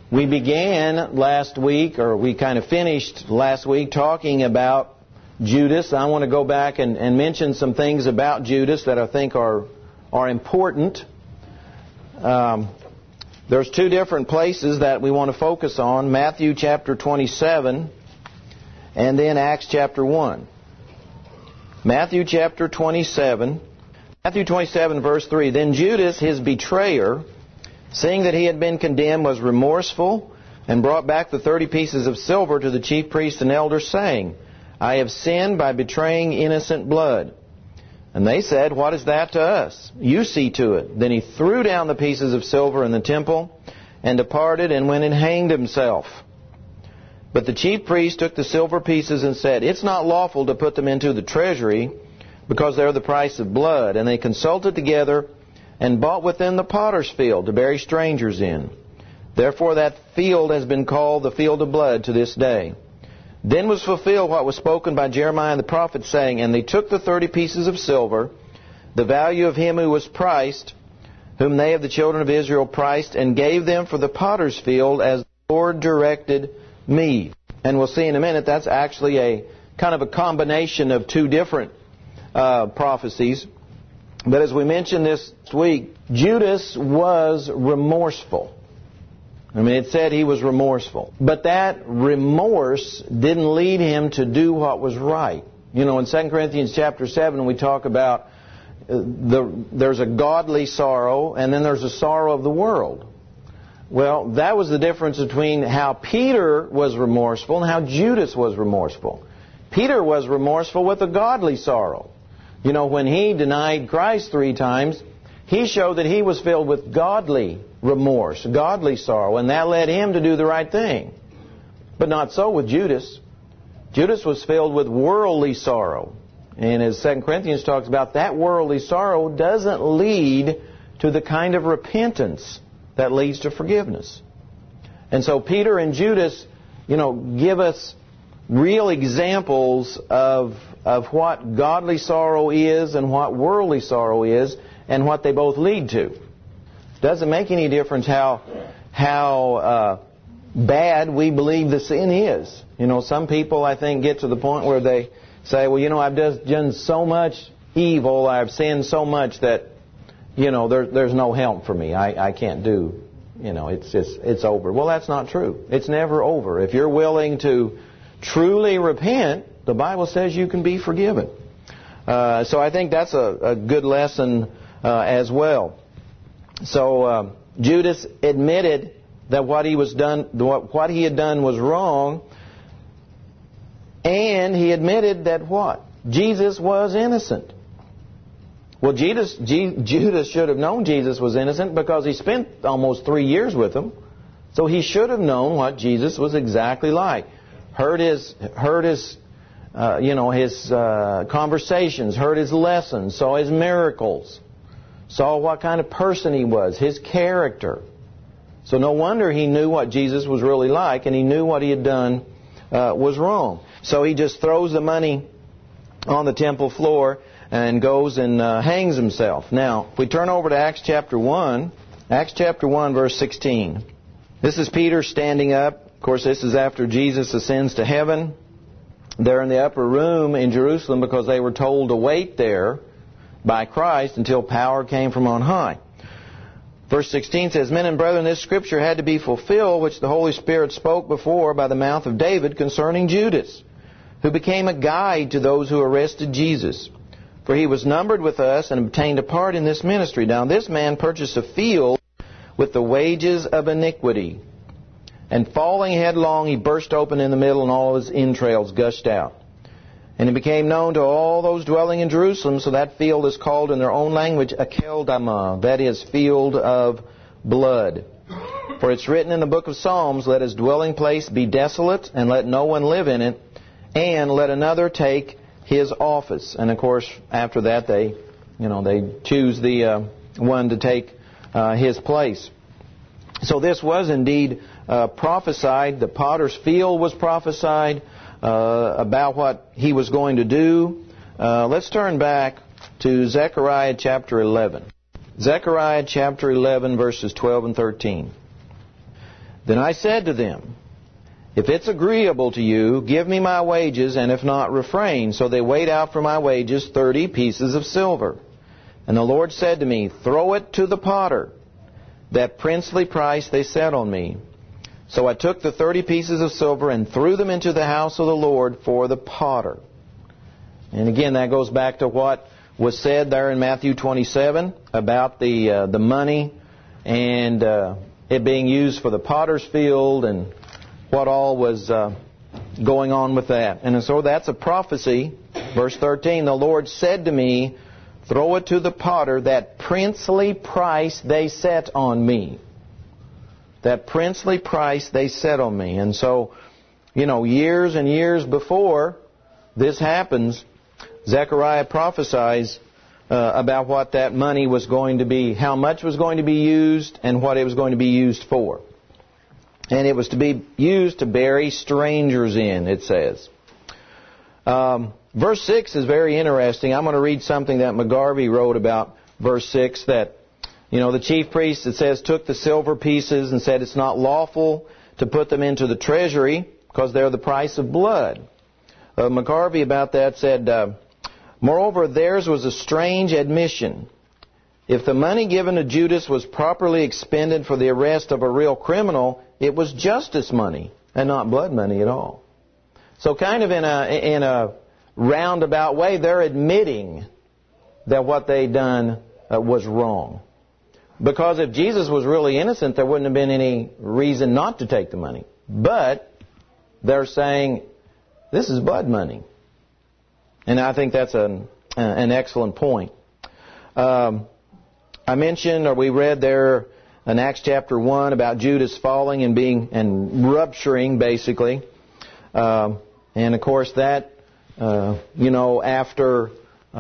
We began last week, or we kind of finished last week, talking about Judas. I want to go back and mention some things about Judas that I think are important. There's two different places that we want to focus on. Matthew chapter 27 and then Acts chapter 1. Matthew chapter 27. Matthew 27 verse 3. Then Judas, his betrayer, seeing that he had been condemned, was remorseful and brought back the 30 pieces of silver to the chief priests and elders, saying, I have sinned by betraying innocent blood. And they said, what is that to us? You see to it. Then he threw down the pieces of silver in the temple and departed and went and hanged himself. But the chief priests took the silver pieces and said, it's not lawful to put them into the treasury, because they are the price of blood. And they consulted together and bought within the potter's field to bury strangers in. Therefore that field has been called the field of blood to this day. Then was fulfilled what was spoken by Jeremiah the prophet, saying, And they took the 30 pieces of silver, the value of him who was priced, whom they of the children of Israel priced, and gave them for the potter's field, as the Lord directed me. And we'll see in a minute, that's actually a kind of a combination of two different prophecies. But as we mentioned this week, Judas was remorseful. I mean, it said he was remorseful. But that remorse didn't lead him to do what was right. You know, in 2 Corinthians chapter 7, we talk about there's a godly sorrow and then there's a sorrow of the world. Well, that was the difference between how Peter was remorseful and how Judas was remorseful. Peter was remorseful with a godly sorrow. You know, when he denied Christ 3 times, he showed that he was filled with godly remorse, godly sorrow, and that led him to do the right thing. But not so with Judas. Judas was filled with worldly sorrow. And as 2 Corinthians talks about, that worldly sorrow doesn't lead to the kind of repentance that leads to forgiveness. And so Peter and Judas, you know, give us real examples of what godly sorrow is and what worldly sorrow is and what they both lead to. It doesn't make any difference how bad we believe the sin is. You know, some people, I think, get to the point where they say, well, you know, I've just done so much evil, I've sinned so much that, you know, there's no help for me. I can't do, you know, it's over. Well, that's not true. It's never over. If you're willing to truly repent, the Bible says you can be forgiven. So I think that's a good lesson as well. So Judas admitted that what he had done was wrong, and he admitted that what? Jesus was innocent. Well, Judas should have known Jesus was innocent because he spent almost 3 years with him. So he should have known what Jesus was exactly like. Heard his conversations, heard his lessons, saw his miracles, saw what kind of person he was, his character. So no wonder he knew what Jesus was really like, and he knew what he had done was wrong. So he just throws the money on the temple floor and goes and hangs himself. Now, if we turn over to Acts chapter 1, Acts chapter 1, verse 16. This is Peter standing up. Of course, this is after Jesus ascends to heaven. They're in the upper room in Jerusalem because they were told to wait there by Christ until power came from on high. Verse 16 says, Men and brethren, this scripture had to be fulfilled, which the Holy Spirit spoke before by the mouth of David concerning Judas, who became a guide to those who arrested Jesus. For he was numbered with us and obtained a part in this ministry. Now this man purchased a field with the wages of iniquity. And falling headlong, he burst open in the middle, and all of his entrails gushed out. And it became known to all those dwelling in Jerusalem, so that field is called in their own language Akeldama, that is, field of blood. For it's written in the book of Psalms, Let his dwelling place be desolate, and let no one live in it, and let another take his office. And of course, after that, they choose the one to take his place. So this was indeed prophesied. The potter's field was prophesied about what he was going to do. Let's turn back to Zechariah chapter 11. Zechariah chapter 11, verses 12 and 13. Then I said to them, if it's agreeable to you, give me my wages, and if not, refrain. So they weighed out for my wages 30 pieces of silver. And the Lord said to me, throw it to the potter. That princely price they set on me. So I took the 30 pieces of silver and threw them into the house of the Lord for the potter. And again, that goes back to what was said there in Matthew 27 about the money and it being used for the potter's field and what all was going on with that. And so that's a prophecy. Verse 13, the Lord said to me, throw it to the potter, that princely price they set on me. That princely price they set on me. And so, years and years before this happens, Zechariah prophesies about what that money was going to be, how much was going to be used, and what it was going to be used for. And it was to be used to bury strangers in, it says. Verse 6 is very interesting. I'm going to read something that McGarvey wrote about verse 6, that, the chief priest, it says, took the silver pieces and said it's not lawful to put them into the treasury because they're the price of blood. McGarvey about that said, moreover, theirs was a strange admission. If the money given to Judas was properly expended for the arrest of a real criminal, it was justice money and not blood money at all. So kind of in a roundabout way, they're admitting that what they'd done was wrong. Because if Jesus was really innocent, there wouldn't have been any reason not to take the money. But they're saying, this is blood money. And I think that's an excellent point. I mentioned, or we read there in Acts chapter 1 about Judas falling and rupturing, basically. And of course that, after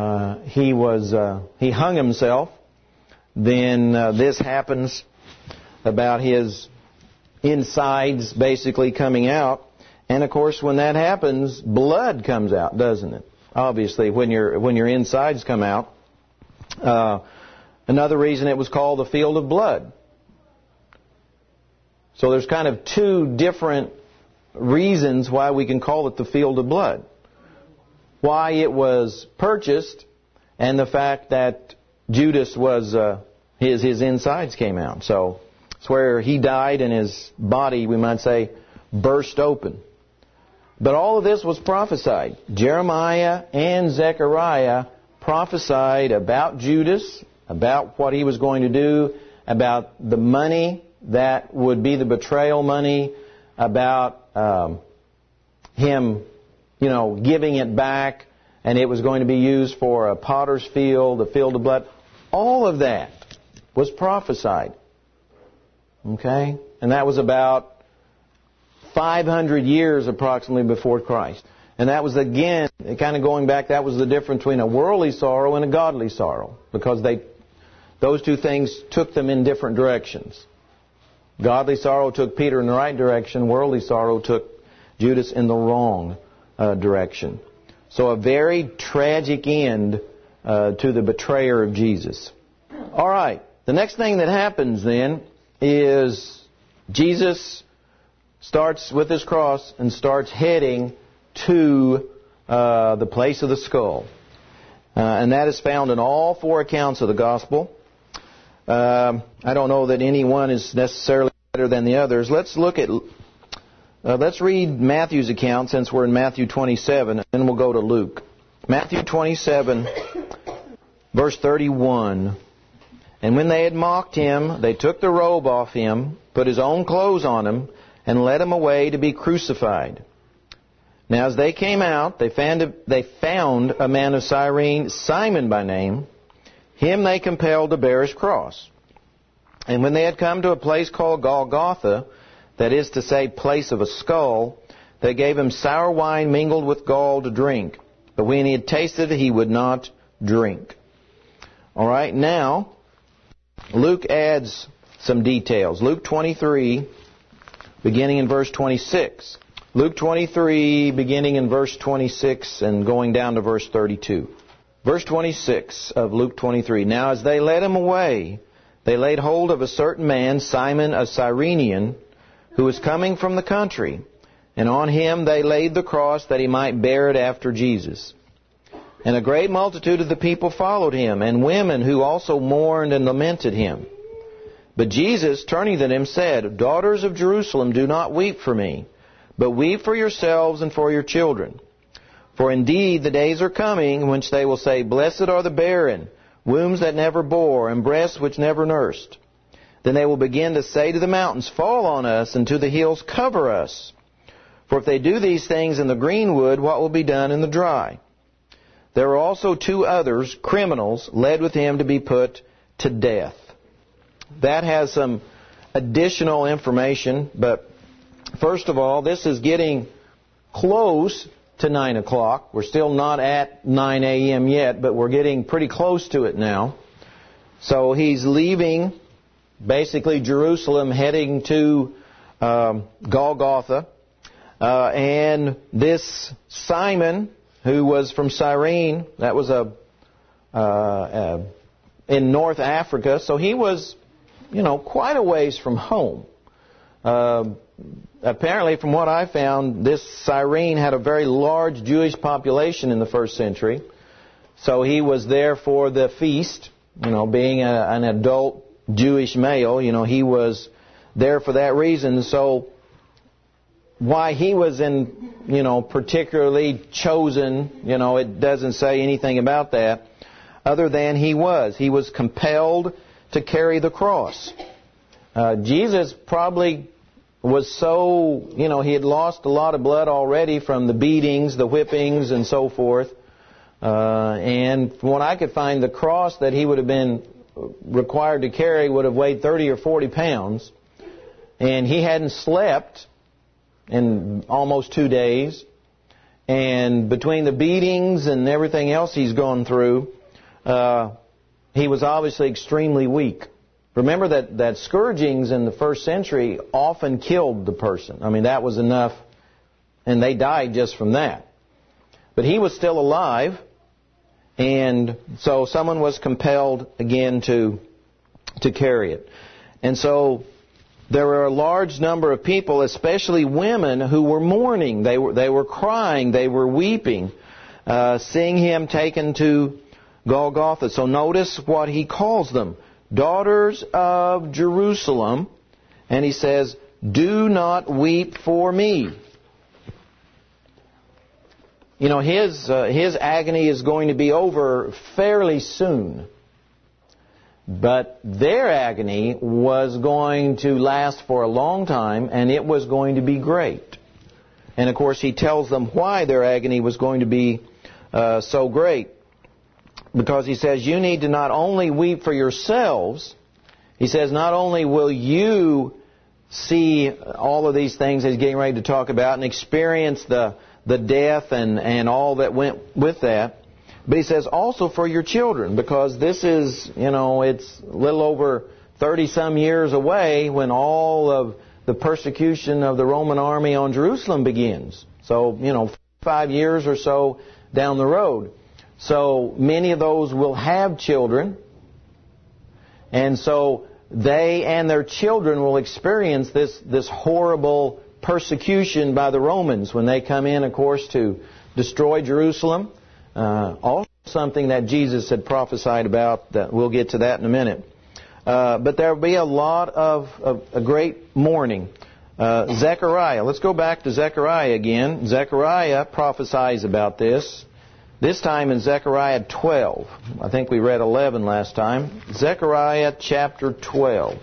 he hung himself, then this happens about his insides basically coming out. And of course when that happens, blood comes out, doesn't it? Obviously, when your insides come out. Another reason it was called the field of blood. So there's kind of two different reasons why we can call it the field of blood. Why it was purchased, and the fact that Judas was his insides came out. So it's where he died and his body, we might say, burst open. But all of this was prophesied. Jeremiah and Zechariah prophesied about Judas, about what he was going to do, about the money that would be the betrayal money, about him, giving it back, and it was going to be used for a potter's field, a field of blood. All of that was prophesied. Okay? And that was about 500 years approximately before Christ. And that was, again, kind of going back, that was the difference between a worldly sorrow and a godly sorrow. Because those two things took them in different directions. Godly sorrow took Peter in the right direction. Worldly sorrow took Judas in the wrong direction. So a very tragic end to the betrayer of Jesus. All right. The next thing that happens then is Jesus starts with his cross and starts heading to the place of the skull. And that is found in all four accounts of the gospel. I don't know that any one is necessarily better than the others. Let's read Matthew's account since we're in Matthew 27, and then we'll go to Luke. Matthew 27, verse 31. And when they had mocked him, they took the robe off him, put his own clothes on him, and led him away to be crucified. Now as they came out, they found a man of Cyrene, Simon by name. Him they compelled to bear his cross. And when they had come to a place called Golgotha, that is to say, place of a skull, they gave him sour wine mingled with gall to drink. But when he had tasted it, he would not drink. All right, now, Luke adds some details. Luke 23, beginning in verse 26. Luke 23, beginning in verse 26 and going down to verse 32. Verse 26 of Luke 23. Now as they led him away, they laid hold of a certain man, Simon a Cyrenian, who was coming from the country, and on him they laid the cross that he might bear it after Jesus. And a great multitude of the people followed him, and women who also mourned and lamented him. But Jesus, turning to them, said, Daughters of Jerusalem, do not weep for me, but weep for yourselves and for your children. For indeed the days are coming in which they will say, Blessed are the barren, wombs that never bore, and breasts which never nursed. Then they will begin to say to the mountains, Fall on us, and to the hills, Cover us. For if they do these things in the green wood, what will be done in the dry? There were also 2 others, criminals, led with him to be put to death. That has some additional information, but first of all, this is getting close to 9 o'clock. We're still not at 9 a.m. yet, but we're getting pretty close to it now. So he's leaving, basically, Jerusalem, heading to Golgotha. And this Simon, who was from Cyrene, that was in North Africa, so he was, quite a ways from home. Apparently, from what I found, this Cyrene had a very large Jewish population in the first century. So he was there for the feast, being an adult Jewish male, he was there for that reason. So why he was particularly chosen, it doesn't say anything about that, other than he was compelled to carry the cross. Jesus probably was so, he had lost a lot of blood already from the beatings, the whippings, and so forth. And from what I could find, the cross that he would have been required to carry would have weighed 30 or 40 pounds. And he hadn't slept in almost 2 days. And between the beatings and everything else he's gone through, he was obviously extremely weak. Remember that scourgings in the first century often killed the person. I mean, that was enough, and they died just from that. But he was still alive, and so someone was compelled again to carry it. And so there were a large number of people, especially women, who were mourning. They were crying. They were weeping, seeing him taken to Golgotha. So notice what he calls them. Daughters of Jerusalem. And he says, do not weep for me. His agony is going to be over fairly soon. But their agony was going to last for a long time, and it was going to be great. And of course, he tells them why their agony was going to be so great. Because he says, you need to not only weep for yourselves, he says, not only will you see all of these things he's getting ready to talk about and experience the death and all that went with that, but he says also for your children, because this is, it's a little over 30-some years away when all of the persecution of the Roman army on Jerusalem begins. So, 5 years or so down the road. So many of those will have children, and so they and their children will experience this horrible persecution by the Romans when they come in, of course, to destroy Jerusalem. Also something that Jesus had prophesied about. That we'll get to that in a minute. But there will be a lot of a great mourning. Zechariah. Let's go back to Zechariah again. Zechariah prophesies about this. This time in Zechariah 12. I think we read 11 last time. Zechariah chapter 12.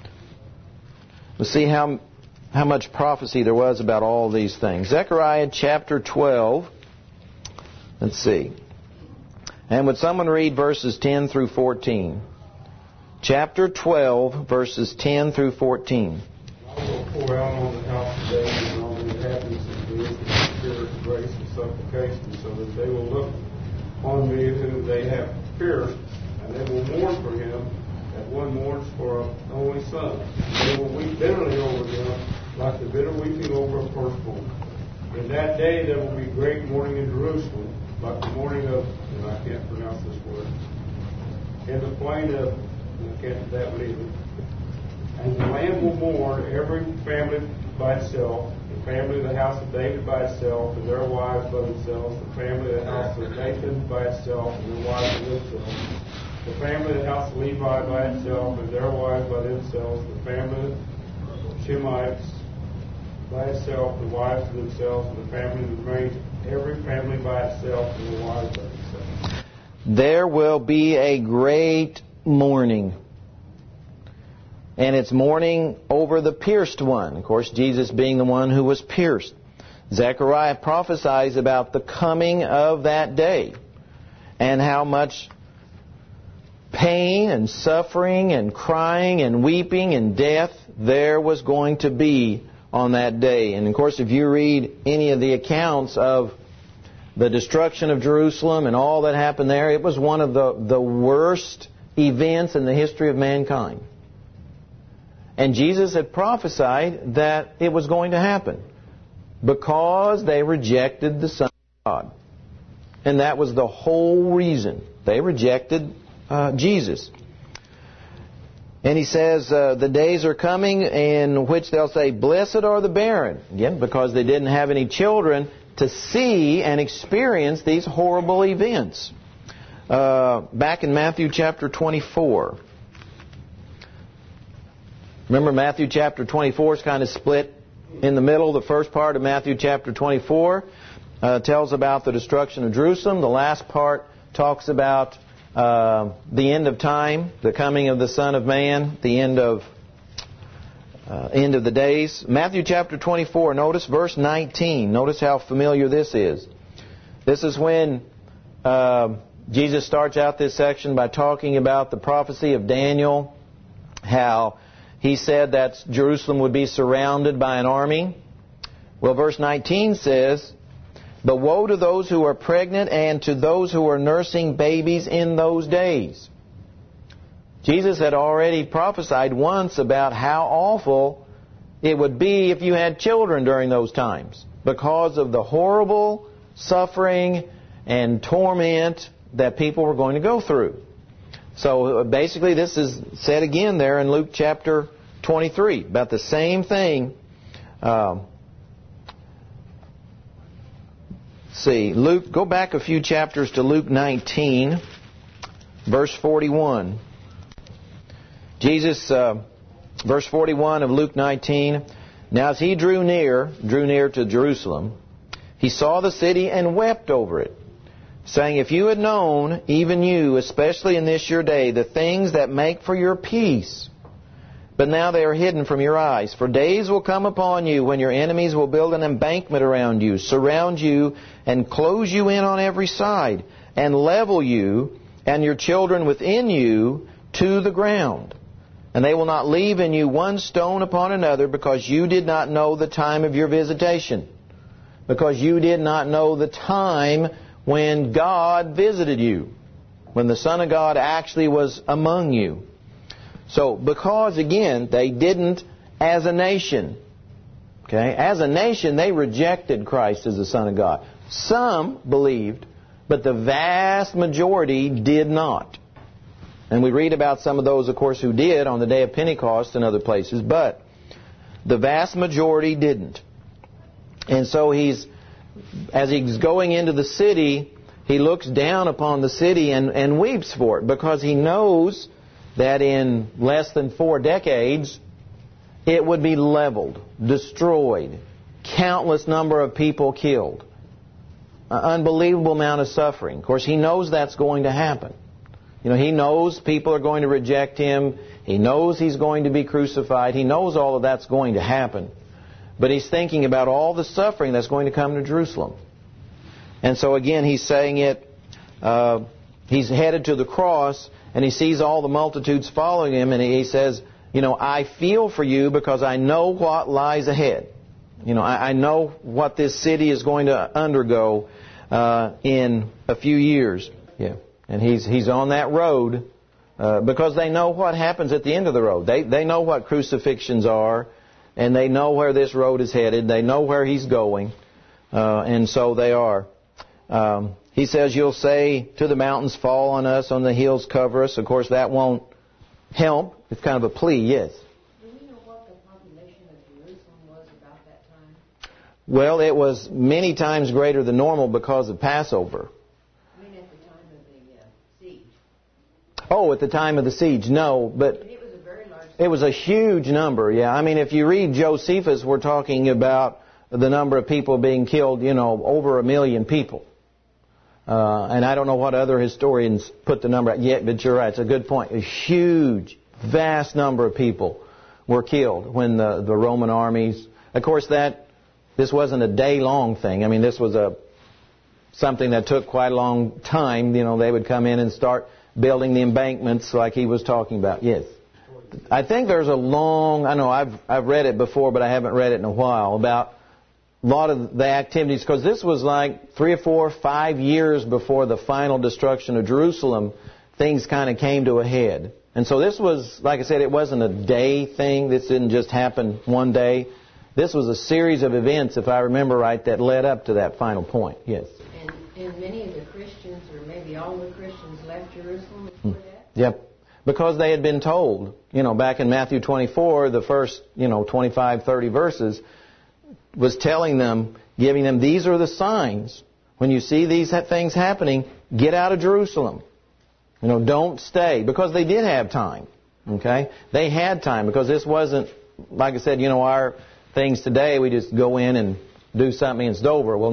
Let's see how much prophecy there was about all these things. Zechariah chapter 12. Let's see. And would someone read verses 10 through 14? Chapter 12, verses 10 through 14. I will pour out on the house of David and all the inhabitants of Jerusalem the spirit of grace and supplication, so that they will look on me whom they have pierced, and they will mourn for him as one mourns for an only son. They will weep bitterly over him, like the bitter weeping over a firstborn. In that day there will be great mourning in Jerusalem, like the mourning of, and I can't pronounce this word, in the plain of, I can't do that one either, And the land will mourn, every family by itself, the family of the house of David by itself, and their wives by themselves, the family of the house of Nathan by itself, and their wives by themselves, the family of the house of Levi by itself, and their wives by themselves, the family of Shemites by itself, the wives by themselves, and the family of the range, every family by itself, and the wives by themselves. There will be a great mourning. And it's mourning over the pierced one. Of course, Jesus being the one who was pierced. Zechariah prophesies about the coming of that day and how much pain and suffering and crying and weeping and death there was going to be on that day. And of course, if you read any of the accounts of the destruction of Jerusalem and all that happened there, it was one of the worst events in the history of mankind. And Jesus had prophesied that it was going to happen because they rejected the Son of God. And that was the whole reason. They rejected Jesus. And he says, the days are coming in which they'll say, blessed are the barren. Again, because they didn't have any children to see and experience these horrible events. Back in Matthew chapter 24. Remember, Matthew chapter 24 is kind of split in the middle. The first part of Matthew chapter 24 tells about the destruction of Jerusalem. The last part talks about the end of time, the coming of the Son of Man, the end of the days. Matthew chapter 24, notice verse 19. Notice how familiar this is. This is when Jesus starts out this section by talking about the prophecy of Daniel, how he said that Jerusalem would be surrounded by an army. Well, verse 19 says, but woe to those who are pregnant and to those who are nursing babies in those days. Jesus had already prophesied once about how awful it would be if you had children during those times because of the horrible suffering and torment that people were going to go through. So basically this is said again there in Luke chapter 23, about the same thing. Luke, go back a few chapters to Luke 19, verse 41. Jesus, verse 41 of Luke 19, now as he drew near to Jerusalem, he saw the city and wept over it, saying, if you had known, even you, especially in this your day, the things that make for your peace, but now they are hidden from your eyes. For days will come upon you when your enemies will build an embankment around you, surround you, and close you in on every side, and level you and your children within you to the ground. And they will not leave in you one stone upon another, because you did not know the time of your visitation. Because you did not know the time when God visited you, when the Son of God actually was among you. So, because, again, they didn't as a nation. Okay? As a nation, they rejected Christ as the Son of God. Some believed, but the vast majority did not. And we read about some of those, of course, who did on the day of Pentecost and other places, but the vast majority didn't. And so as he's going into the city, he looks down upon the city and weeps for it, because he knows that in less than 4 decades, it would be leveled, destroyed, countless number of people killed, an unbelievable amount of suffering. Of course, he knows that's going to happen. You know, he knows people are going to reject him. He knows he's going to be crucified. He knows all of that's going to happen. But he's thinking about all the suffering that's going to come to Jerusalem. And so again, he's saying it, he's headed to the cross, and he sees all the multitudes following him, and he says, you know, I feel for you because I know what lies ahead. You know, I know what this city is going to undergo in a few years. Yeah. And he's on that road because they know what happens at the end of the road. They know what crucifixions are, and they know where this road is headed. They know where he's going, and so they are. He says, you'll say to the mountains, fall on us, on the hills cover us. Of course, that won't help. It's kind of a plea, yes. Well, it was many times greater than normal because of Passover. I mean, at the time of the siege. Oh, at the time of the siege, no, but It was a very large. it was a huge number, yeah. I mean, if you read Josephus, we're talking about the number of people being killed, over 1 million people. And I don't know what other historians put the number at yet, but you're right, it's a good point. A huge, vast number of people were killed when the Roman armies... Of course, this wasn't a day-long thing. I mean, this was something that took quite a long time. They would come in and start building the embankments like he was talking about. Yes. I think there's a long... I know I've read it before, but I haven't read it in a while, about a lot of the activities, because this was like 3 or 4, 5 years before the final destruction of Jerusalem. Things kind of came to a head. And so this was, like I said, it wasn't a day thing. This didn't just happen one day. This was a series of events, if I remember right, that led up to that final point. Yes. And many of the Christians, or maybe all the Christians, left Jerusalem before that? Yep. Because they had been told, back in Matthew 24, the first, 25, 30 verses, was telling them, giving them, these are the signs. When you see these things happening, get out of Jerusalem. Don't stay. Because they did have time. Okay? They had time, because this wasn't, like I said, our things today, we just go in and do something and it's over. Well,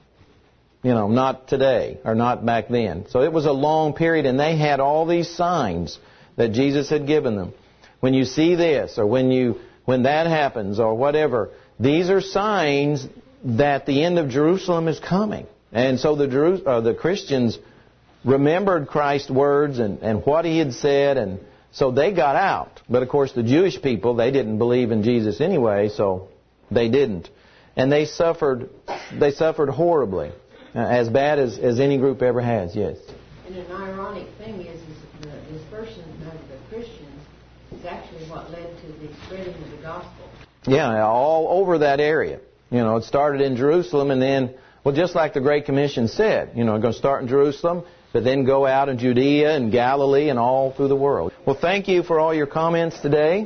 not today, or not back then. So it was a long period, and they had all these signs that Jesus had given them. When you see this, or when that happens, or whatever, these are signs that the end of Jerusalem is coming. And so the Christians remembered Christ's words and what He had said, and so they got out. But of course the Jewish people, they didn't believe in Jesus anyway, so they didn't. And they suffered horribly, as bad as any group ever has, yes. And an ironic thing is the dispersion of the Christians is actually what led to the spreading of the gospel. Yeah, all over that area. It started in Jerusalem, and then, well, just like the Great Commission said, going to start in Jerusalem, but then go out in Judea and Galilee and all through the world. Well, thank you for all your comments today.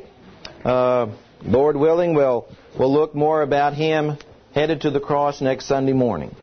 Lord willing, we'll look more about Him headed to the cross next Sunday morning.